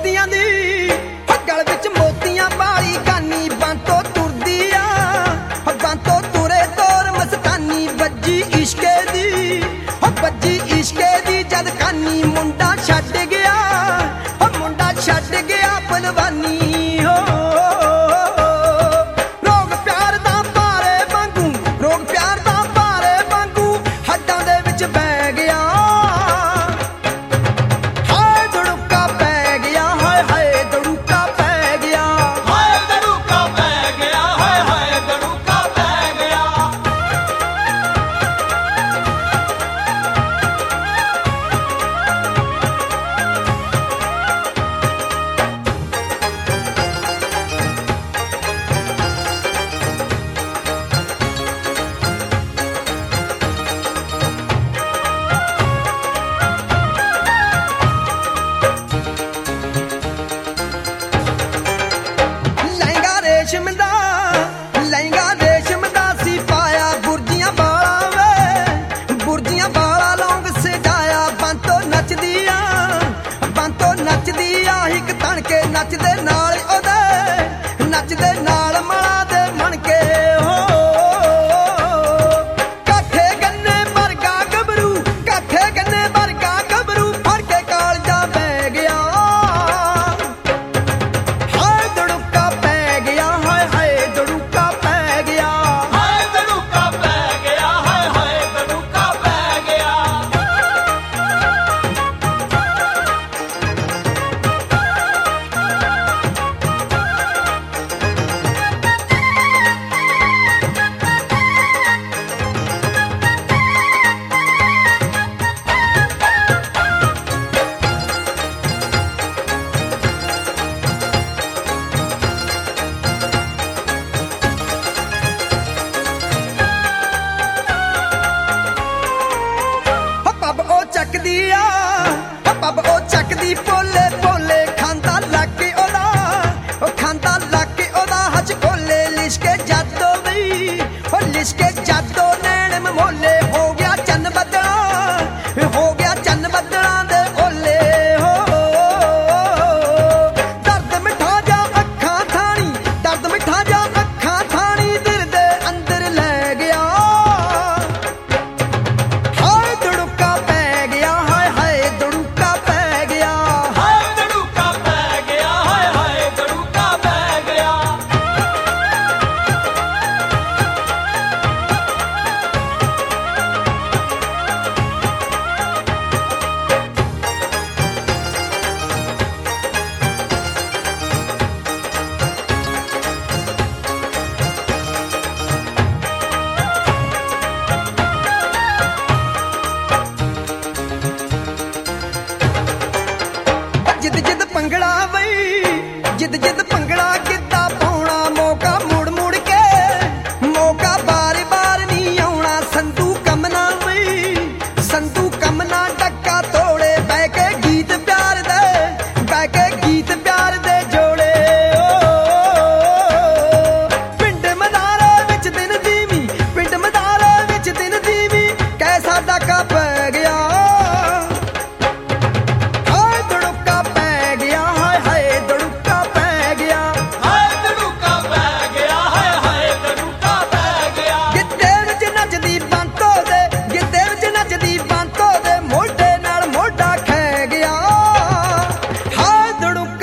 ਮੋਤੀਆਂ ਦੀ ਗਲ ਵਿੱਚ ਮੋਤੀਆਂ ਵਾਲੀ ਕਾਨੀ ਬੰਤੋਂ ਤੁਰਦੀ ਆ ਬੰਤੋਂ ਤੁਰੇ ਤੋਰ ਮਸਤਾਨੀ ਵੱਜੀ ਇਸ਼ਕੇ ਦੀ ਵੱਜੀ ਇਸ਼ਕੇ ਦੀ ਜਦ ਕਾਨੀ ਮੁੰਡਾ ਛੱਡ ਗਿਆ ਮੁੰਡਾ ਛੱਡ ਗਿਆ ਪਲਵਾਨੀ ਹੋ ਰੋਗ ਪਿਆਰ ਦਾ ਭਾਰੇ ਵਾਂਗੂ ਰੋਗ ਪਿਆਰ ਦਾ ਭਾਰੇ ਵਾਂਗੂ ਹੱਡਾਂ ਦੇ ਵਿੱਚ ਬਹਿ ਗਿਆ ਹਾਏ ਦੜੂਕਾ ਪੈ ਗਿਆ ਹਾਏ ਹਾਏ ਦੜੂਕਾ ਪੈ ਗਿਆ ਹਾਏ ਦੜੂਕਾ ਪੈ ਗਿਆ ਹਾਏ ਹਾਏ ਦੜੂਕਾ ਪੈ ਗਿਆ ਲਹਿੰਗਾ ਰੇਸ਼ਮ ਦਾ ਸੀ ਪਾਇਆ ਬੁਰਜੀਆਂ ਵਾਲਾ ਵੇ ਬੁਰਜੀਆਂ ਵਾਲਾ ਲੌਂਗ ਸਜਾਇਆ ਬੰਤੋਂ ਨੱਚਦੀ ਆ ਇੱਕ ਤਣ ਕੇ ਨੱਚਦੇ ਨਾਲ ਉਹਦੇ ਨੱਚਦੇ ਨਾਲ ਮਾਲਾ ਦੇ ਮਣ ਕੇ ਹੋ ਕਾਠੇ ਗੰਨੇ ਵਰਗਾ ਗੱਭਰੂ ਕਾਠੇ ਗੰਨੇ ਵਰਗਾ ਗੱਭਰੂ ਫੜ ਕੇ ਕਾਲਜਾ ਬਹਿ ਗਿਆ ਹਾਏ ਦੜੂਕਾ ਪੈ ਗਿਆ ਹਾਏ ਹਾਏ ਦੜੂਕਾ ਪੈ ਗਿਆ ਹਾਏ ਦੜੂਕਾ ਪੈ ਗਿਆ ਹਾਏ ਹਾਏ ਦੜੂਕਾ ਪੈ ਗਿਆ ਪੱਬ ਉਹ ਚੱਕਦੀ ਆ ਪੱਬ ਉਹ ਚੱਕਦੀ ਪੋਲੇ ਪੋਲੇ ਖਾਂਦਾ ਲੱਗ ਉਹਦਾ ਉਹ ਖਾਂਦਾ ਲੱਗ ਉਹਦਾ ਹੱਜ ਕੋਲੇ ਲਿਸ਼ਕੇ ਜਾਦੋ ਬਈ ਉਹ ਲਿਸ਼ਕੇ ਜਾਦੋ ਨੈਣ ਮਮੋਲੇ ਹੋ ਗਿਆ ਚੰਨ ਬੱਦਲਾ ਹੋ ਗਿਆ ਚੰਨ ਬੱਦਲਾਂ ਦੇ ਓਲੇ ਹੋ ਦਰਦ ਮਿਠਾ ਜਾ ਅੱਖਾਂ ਥਾਣੀ ਦਰਦ ਮਿਠਾ ਜਾ ਅੱਖਾਂ ਥਾਣੀ ਦਿਲ ਦੇ ਅੰਦਰ ਲੈ ਗਿਆ ਹਾਏ ਦੜੂਕਾ ਪੈ ਗਿਆ ਹਾਏ ਹਾਏ ਦੜੂਕਾ ਪੈ ਗਿਆ ਹਾਏ ਦੜੂਕਾ ਪੈ ਗਿਆ ਹਾਏ ਹਾਏ ਦੜੂਕਾ ਪੈ ਗਿਆ ਜਿੱਦ ਜਿੱਦ ਭੰਗੜਾ ਵਈ ਜਿੱਦ ਜਿੱਦ ਭੰਗੜਾ ਕਿੱਦਾਂ ਪਾਉਣਾ ਮੌਕਾ ਮੁੜ ਮੁੜ ਕੇ ਮੌਕਾ ਬਾਰ ਬਾਰ ਨਹੀਂ ਆਉਣਾ ਸੰਧੂ ਕੰਮ ਨਾ ਵਈ ਸੰਧੂ ਕੰਮ ਨਾ ਡੱਕਾ ਤੋੜੇ ਬਹਿ ਕੇ ਗੀਤ ਪਿਆਰ ਦੇ ਬਹਿ ਕੇ ਗੀਤ ਪਿਆਰ ਦੇ ਜੋੜੇ ਪਿੰਡ ਮਦਾਰੇ ਵਿੱਚ ਦਿਨ ਦੀਵੀ ਪਿੰਡ ਮਦਾਰੇ ਵਿੱਚ ਦਿਨ ਦੀਵੀ ਕੈਸਾ ਡਾਕਾ ਪੈ ਗਿਆ ਹਾਏ ਦੜੂਕਾ ਪੈ ਗਿਆ ਹਾਏ ਹਾਏ ਦੜੂਕਾ ਪੈ ਗਿਆ ਹਾਏ ਦੜੂਕਾ ਪੈ ਗਿਆ ਹਾਏ ਹਾਏ ਦੜੂਕਾ ਪੈ ਗਿਆ ਗਿੱਧੇ ਵਿੱਚ ਨੱਚਦੀ ਬੰਤੋ ਦੇ ਗਿੱਧੇ ਵਿੱਚ ਨੱਚਦੀ ਬੰਤੋ ਦੇ ਮੋਢੇ ਨਾਲ ਮੋਢਾ ਖੈ ਗਿਆ ਹਾਏ ਦੜੂਕਾ